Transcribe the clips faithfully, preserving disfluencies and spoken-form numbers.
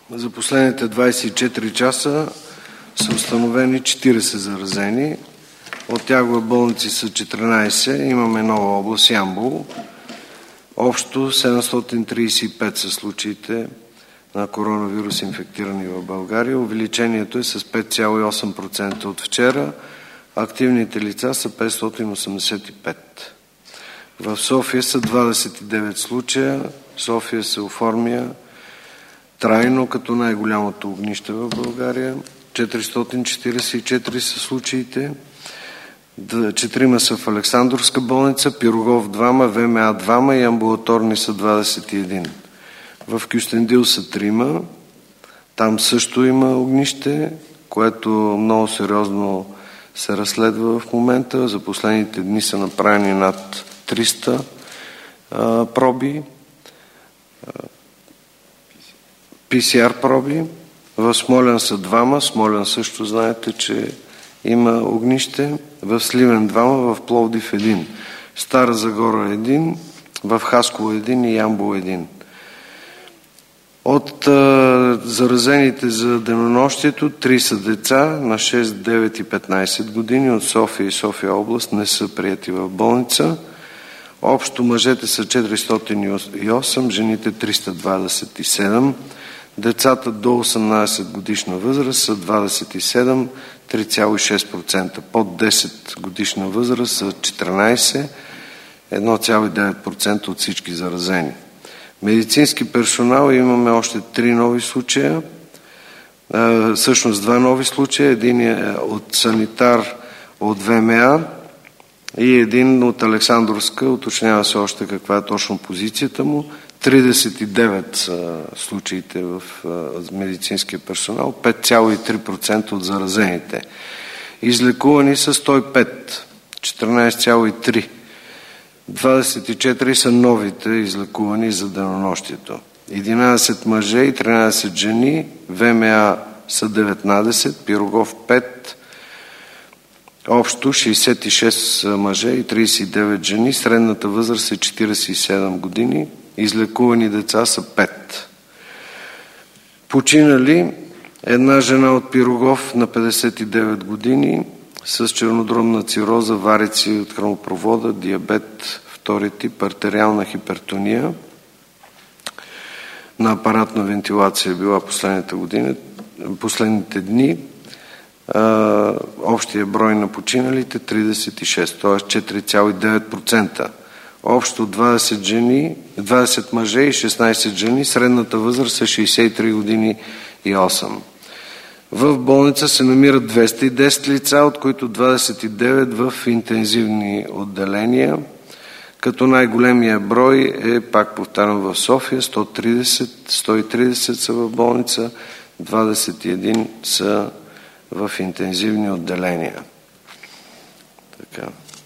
За последните двадесет и четири часа са установени четиридесет заразени. От тях в болници са четиринадесет. Имаме нова област Ямбол. Общо седемстотин тридесет и пет са случаите на коронавирус инфектирани в България. Увеличението е с пет цяло и осем процента от вчера. Активните лица са петстотин осемдесет и пет. В София са двадесет и девет случая. София се оформя трайно като най-голямото огнище в България. четиристотин четиридесет и четири са случаите. Четирима са в Александровска болница, Пирогов двама, ВМА двама и амбулаторни са двадесет и един. В Кюстендил са трима. Там също има огнище, което много сериозно се разследва в момента. За последните дни са направени над триста а, проби, пи си ар проби. В Смолян са двама. Смолян също знаете, че има огнище. В Сливен двама, в Пловдив един. Стара Загора един, в Хасково един и Ямбол един. От а, заразените за денонощието, три са деца на шест, девет и петнадесет години от София и София област, не са приети в болница. Общо мъжете са четиристотин и осем, жените триста двадесет и седем. Децата до осемнадесет годишна възраст са двадесет и седем, три цяло и шест процента. Под десет годишна възраст са четиринадесет, едно цяло и девет процента от всички заразени. Медицински персонал имаме още три нови случая, а, всъщност два нови случая. Един е от санитар от ВМА и един от Александровска. Уточнява се още каква е точно позицията му. тридесет и девет са случаите в медицинския персонал, пет цяло и три процента от заразените. Излекувани са сто и пет, четиринадесет цяло и три процента. двадесет и четири са новите излекувани за денонощието. единадесет мъже и тринадесет жени, ВМА са деветнадесет, Пирогов пет, общо шейсет и шест мъже и тридесет и девет жени, средната възраст е четиридесет и седем години, излекувани деца са пет. Починали една жена от Пирогов на петдесет и девет години с чернодробна цироза, варици от хранопровода, диабет втори тип, артериална хипертония. На апаратна вентилация била последните години, последните дни. А, общия брой на починалите тридесет и шест, т.е. четири цяло и девет процента. Общо двадесет жени, двадесет мъже и шестнадесет жени, средната възраст е шейсет и три години и осем. В болница се намират двеста и десет лица, от които двадесет и девет в интензивни отделения, като най-големия брой е, пак повтарям, в София, сто тридесет, сто и тридесет са в болница, двадесет и един са в интензивни отделения. Така.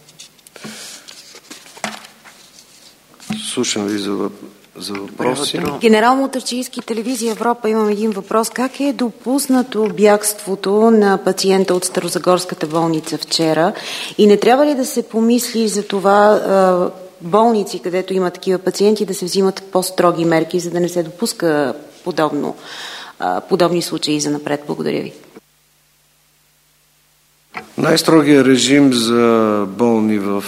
Слушам ви за, за въпроси. Генерал Мутафчийски, телевизия Европа, имам един въпрос. Как е допуснато бягството на пациента от Старозагорската болница вчера? И не трябва ли да се помисли за това болници, където има такива пациенти, да се взимат по-строги мерки, за да не се допуска подобно, подобни случаи за напред? Благодаря ви. Най-строгия режим за болни в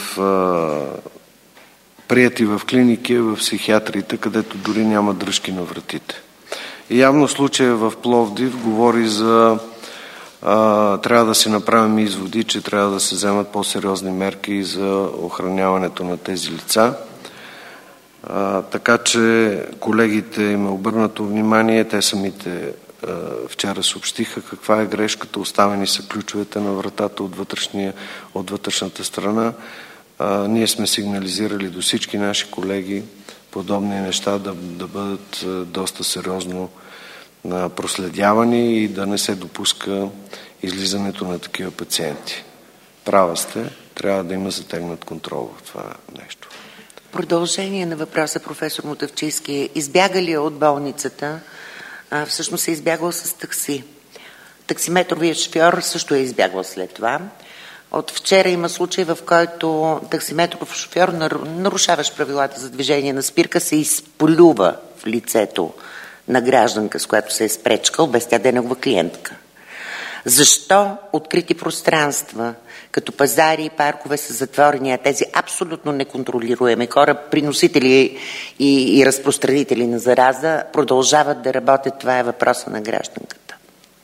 прияти в клиники, в психиатриите, където дори няма дръжки на вратите. И явно случая в Пловдив говори за а, трябва да си направим изводи, че трябва да се вземат по-сериозни мерки за охраняването на тези лица. А, така че колегите им е обърнато внимание, те самите а, вчера съобщиха каква е грешката, оставени са ключовете на вратата от, вътрешния, от вътрешната страна. А, ние сме сигнализирали до всички наши колеги подобни неща да, да бъдат а, доста сериозно а, проследявани и да не се допуска излизането на такива пациенти. Права сте, трябва да има затегнат контрол в това нещо. Продължение на въпроса, професор Мутафчийски. Избяга ли от болницата? А, всъщност е избягал с такси. Таксиметровият шофьор също е избягал след това. От вчера има случай, в който таксиметров шофьор, нарушаващ правилата за движение на спирка, се изплюва в лицето на гражданка, с която се е спречкал, без тя да е негова клиентка? Защо открити пространства, като пазари и паркове са затворени, а тези абсолютно неконтролируеми хора, приносители и, и разпространители на зараза, продължават да работят? Това е въпроса на гражданката.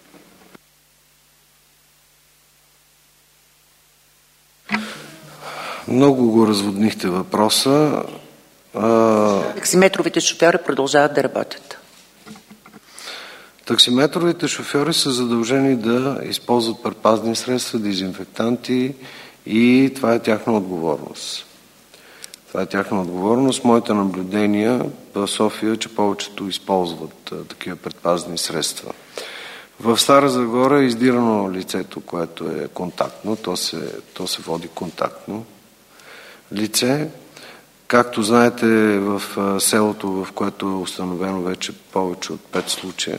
Много го разводнихте въпроса. А... Таксиметровите шофьори продължават да работят. Таксиметровите шофьори са задължени да използват предпазни средства, дезинфектанти и това е тяхна отговорност. Това е тяхна отговорност. Моите наблюдения в София, че повечето използват а, такива предпазни средства. В Стара Загора е издирано лицето, което е контактно, то се, то се води контактно лице. Както знаете, в селото, в което е установено вече повече от пет случая,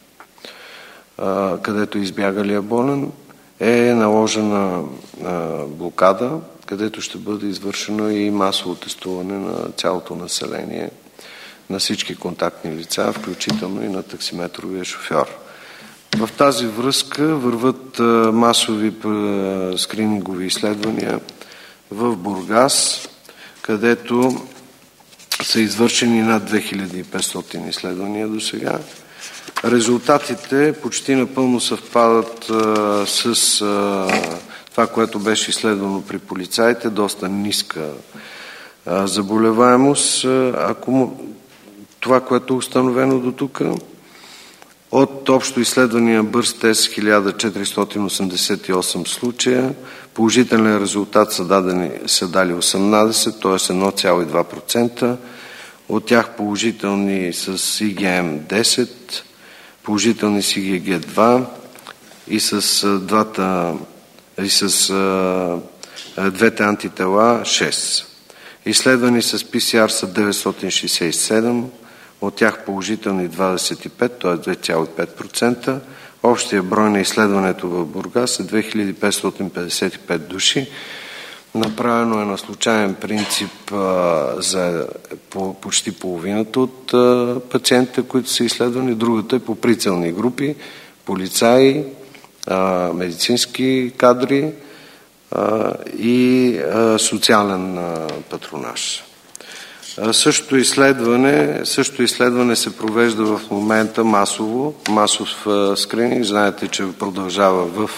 където е избягалия болен, е наложена блокада, където ще бъде извършено и масово тестуване на цялото население, на всички контактни лица, включително и на таксиметровия шофьор. В тази връзка върват масови скринингови изследвания в Бургас, където са извършени над две хиляди и петстотин изследвания до сега. Резултатите почти напълно съвпадат а, с а, това, което беше изследвано при полицаите, доста ниска а, заболеваемост. Ако това, което е установено до тук, от общо изследвания бърз тест хиляда четиристотин осемдесет и осем случая, положителен резултат са, дадени, са дали осемнадесет, т.е. едно цяло и две процента, от тях положителни с И Г М десет, положителни с И Г Г два и с, двата, и с а, двете антитела шест. Изследвани с П С Р са деветстотин шейсет и седем, от тях положителни двадесет и пет, т.е. две цяло и пет процента. Общия брой на изследването в Бургас е две хиляди петстотин петдесет и пет души. Направено е на случайен принцип а, за по, почти половината от а, пациентите, които са изследвани. Другата е по прицелни групи, полицаи, а, медицински кадри а, и а, социален а, патронаж. Същото изследване, същото изследване се провежда в момента масово, масов скрининг. Знаете, че продължава в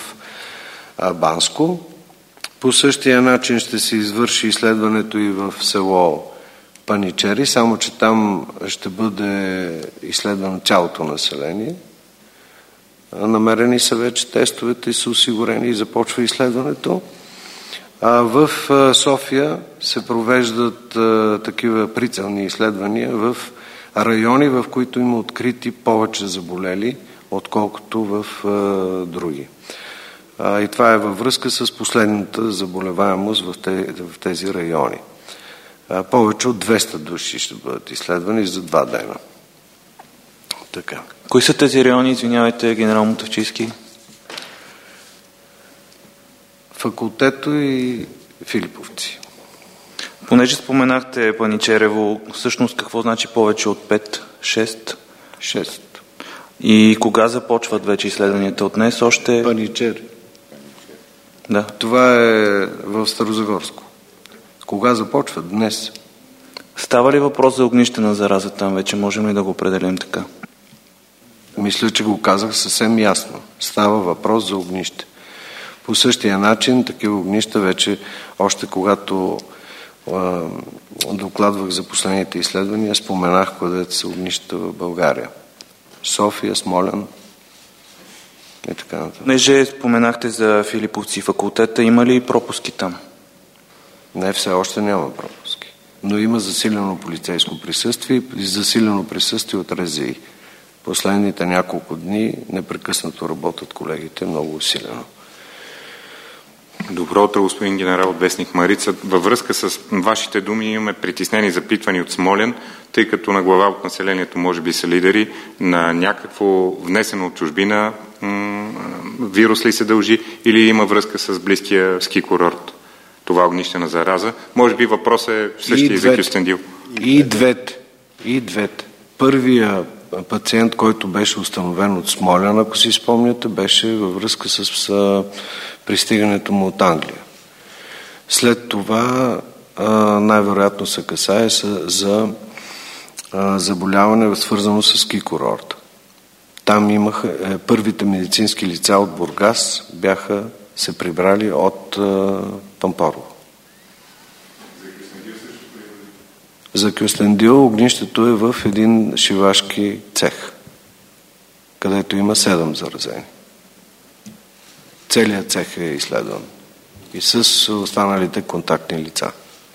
Банско. По същия начин ще се извърши изследването и в село Паничери, само че там ще бъде изследвано цялото население. Намерени са вече тестовете и са осигурени и започва изследването. В София се провеждат а, такива прицелни изследвания в райони, в които има открити повече заболели, отколкото в а, други. А, и това е във връзка с последната заболеваемост в, те, в тези райони. А, повече от двеста души ще бъдат изследвани за два дена. Така. Кои са тези райони, извинявайте, генерал Мутафчийски? Факултето и Филиповци. Понеже споменахте Паничерево, всъщност какво значи повече от пет? шест? шест. И кога започват вече изследванията от днес? Още... Паничер. Да. Това е в Старозагорско. Кога започват? Днес. Става ли въпрос за огнище на зараза там вече? Можем ли да го определим така? Мисля, че го казах съвсем ясно. Става въпрос за огнище. По същия начин, такива огнища вече, още когато а, докладвах за последните изследвания, споменах където са огнища в България. София, Смолян и така нататък. Понеже споменахте за Филиповци факултета, има ли пропуски там? Не, все още няма пропуски. Но има засилено полицейско присъствие и засилено присъствие от Р З И. Последните няколко дни непрекъснато работят колегите много усилено. Добро утро, господин генерал от вестник Марица. Във връзка с вашите думи имаме притеснени запитвани от Смолян, тъй като на глава от населението може би са лидери на някакво внесено от чужбина вирус ли се дължи или има връзка с близкия ски курорт. Това огнище на зараза. Може би въпрос е същия за Кюстендил. И двете. И двете. Първия пациент, който беше установен от Смолян, ако си спомняте, беше във връзка с а, пристигането му от Англия. След това а, най-вероятно се касае за, за а, заболяване, свързано с ски курорта. Там имаха е, първите медицински лица от Бургас бяха се прибрали от а, Пампорово. За Кюстендил огнището е в един шивашки цех, където има седем заразени. Целият цех е изследван и с останалите контактни лица.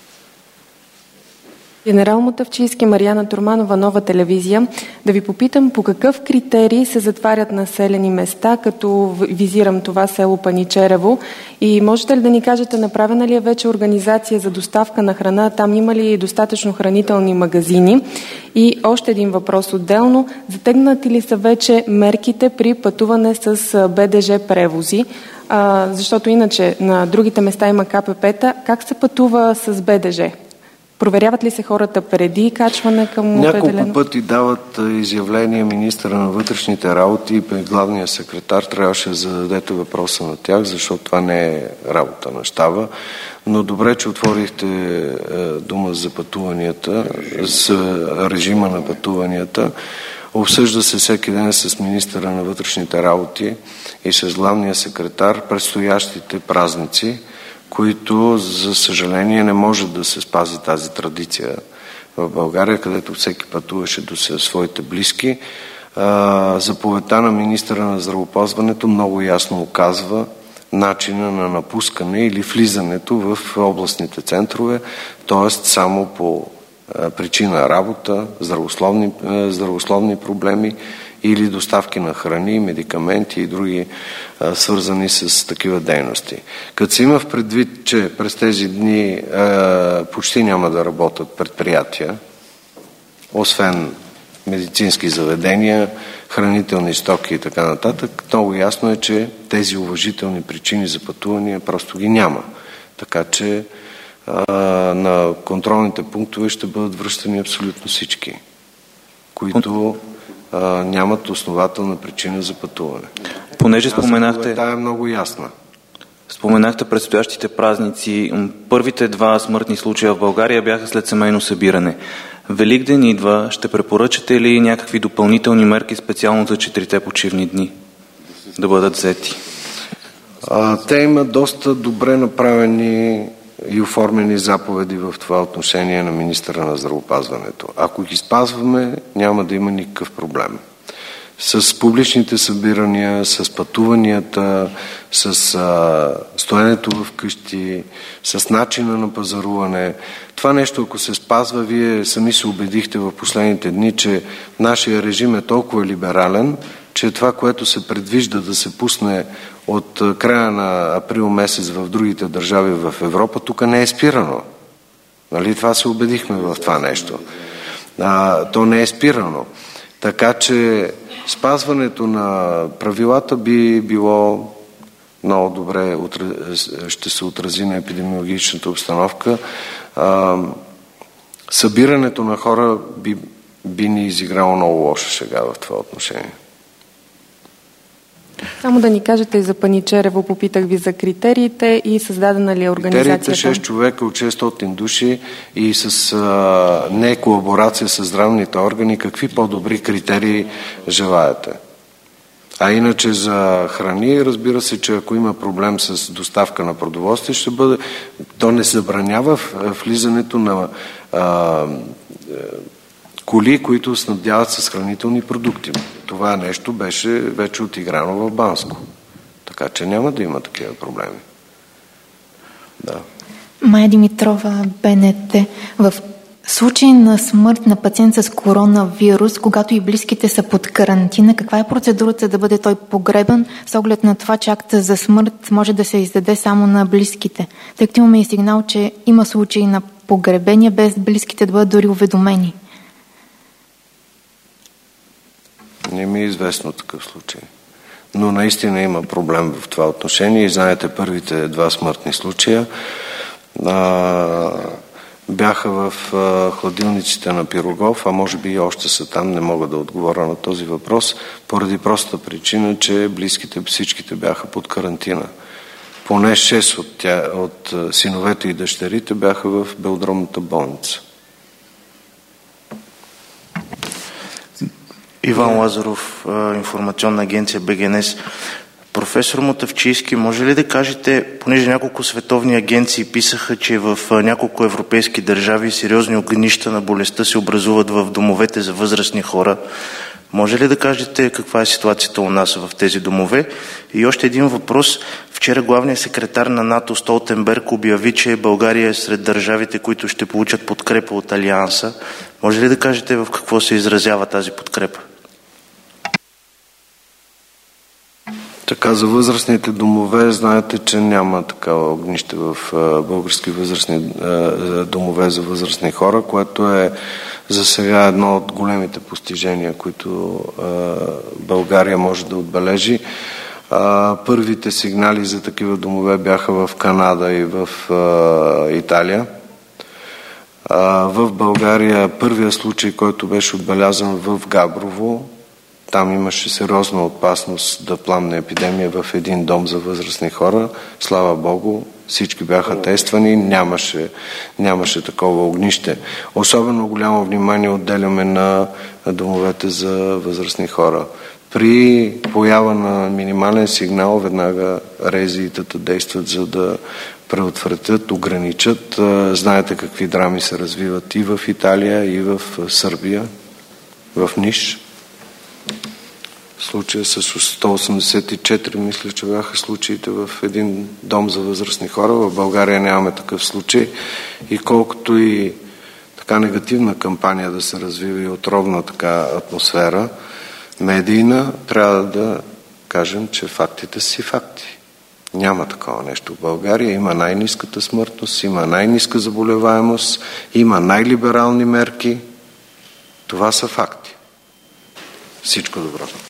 Генерал Мутафчийски, Мариана Турманова, Нова телевизия. Да ви попитам по какъв критерий се затварят населени места, като визирам това село Паничерево, и можете ли да ни кажете, направена ли е вече организация за доставка на храна, там има ли достатъчно хранителни магазини? И още един въпрос отделно, затегнати ли са вече мерките при пътуване с БДЖ превози? А, защото иначе на другите места има ка пе пе-та. Как се пътува с БДЖ? Проверяват ли се хората преди качване към определено? Няколко пъти дават изявления министъра на вътрешните работи и главния секретар. Трябваше да зададете въпроса на тях, защото това не е работа на щаба. Но добре, че отворихте дума за пътуванията, за режима на пътуванията. Обсъжда се всеки ден с министъра на вътрешните работи и с главния секретар предстоящите празници, които, за съжаление, не може да се спази тази традиция в България, където всеки пътуваше до своите близки. Заповедта на министъра на здравеопазването много ясно указва начина на напускане или влизането в областните центрове, т.е. само по причина работа, здравословни, здравословни проблеми или доставки на храни, медикаменти и други а, свързани с такива дейности. Като се има в предвид, че през тези дни а, почти няма да работят предприятия, освен медицински заведения, хранителни стоки и така нататък, много ясно е, че тези уважителни причини за пътувания просто ги няма. Така че а, на контролните пунктове ще бъдат връщани абсолютно всички, които нямат основателна причина за пътуване. Понеже споменахте... Тя е много ясна. Споменахте предстоящите празници. Първите два смъртни случая в България бяха след семейно събиране. Великден идва. Ще препоръчате ли някакви допълнителни мерки специално за четирите почивни дни да бъдат взети? А, те имат доста добре направени и оформени заповеди в това отношение на министъра на здравеопазването. Ако ги спазваме, няма да има никакъв проблем. С публичните събирания, с пътуванията, с а, стоенето в къщи, с начина на пазаруване. Това нещо, ако се спазва, вие сами се убедихте в последните дни, че нашия режим е толкова либерален, че това, което се предвижда да се пусне от края на април месец в другите държави в Европа, тук не е спирано. Нали? Това се убедихме в това нещо. А, то не е спирано. Така че спазването на правилата би било много добре, ще се отрази на епидемиологичната обстановка. А, събирането на хора би, би ни изиграло много лоша шега в това отношение. Само да ни кажете и за Паничерево, попитах ви за критериите и създадена ли е организацията? Критериите шест човека от шестстотин души и с а, не колаборация с здравните органи, какви по-добри критерии желаете? А иначе за храни, разбира се, че ако има проблем с доставка на продоволствие, ще бъде... То не забранява влизането на а, коли, които снабдяват с хранителни продукти. Това нещо беше вече отиграно в Банско. Така че няма да има такива проблеми. Да. Майя Димитрова, БНТ. В случай на смърт на пациент с коронавирус, когато и близките са под карантина, каква е процедурата да бъде той погребан, с оглед на това, че акта за смърт може да се издаде само на близките? Тъй като имаме и сигнал, че има случаи на погребения, без близките да бъдат дори уведомени. Не ми е известно такъв случай. Но наистина има проблем в това отношение и знаете първите два смъртни случая. А, бяха в а, хладилниците на Пирогов, а може би и още са там, не мога да отговоря на този въпрос, поради простата причина, че близките всичките бяха под карантина. Поне шест от, тя, от синовете и дъщерите бяха в белодробната болница. Иван Лазаров, информационна агенция БГНС. Професор Мутафчийски, може ли да кажете, понеже няколко световни агенции писаха, че в няколко европейски държави сериозни огнища на болестта се образуват в домовете за възрастни хора, може ли да кажете каква е ситуацията у нас в тези домове? И още един въпрос. Вчера главният секретар на НАТО Столтенберг обяви, че България е сред държавите, които ще получат подкрепа от Алианса. Може ли да кажете в какво се изразява тази подкрепа? Така, за възрастните домове, знаете, че няма такава огнище в български възрастни домове за възрастни хора, което е за сега едно от големите постижения, които България може да отбележи. Първите сигнали за такива домове бяха в Канада и в Италия. В България първият случай, който беше отбелязан в Габрово, там имаше сериозна опасност да пламне епидемия в един дом за възрастни хора. Слава Богу, всички бяха тествани, нямаше, нямаше такова огнище. Особено голямо внимание отделяме на домовете за възрастни хора. При поява на минимален сигнал, веднага РЗИ-тата действат, за да предотвратят, ограничат. Знаете какви драми се развиват и в Италия, и в Сърбия, в Ниш. Случая с сто осемдесет и четири, мисля, че бяха случаите в един дом за възрастни хора. В България нямаме такъв случай. И колкото и така негативна кампания да се развива и отровна така атмосфера, медийна, трябва да кажем, че фактите си факти. Няма такова нещо в България. Има най-ниската смъртност, има най-ниска заболеваемост, има най-либерални мерки. Това са факти. Всичко добро.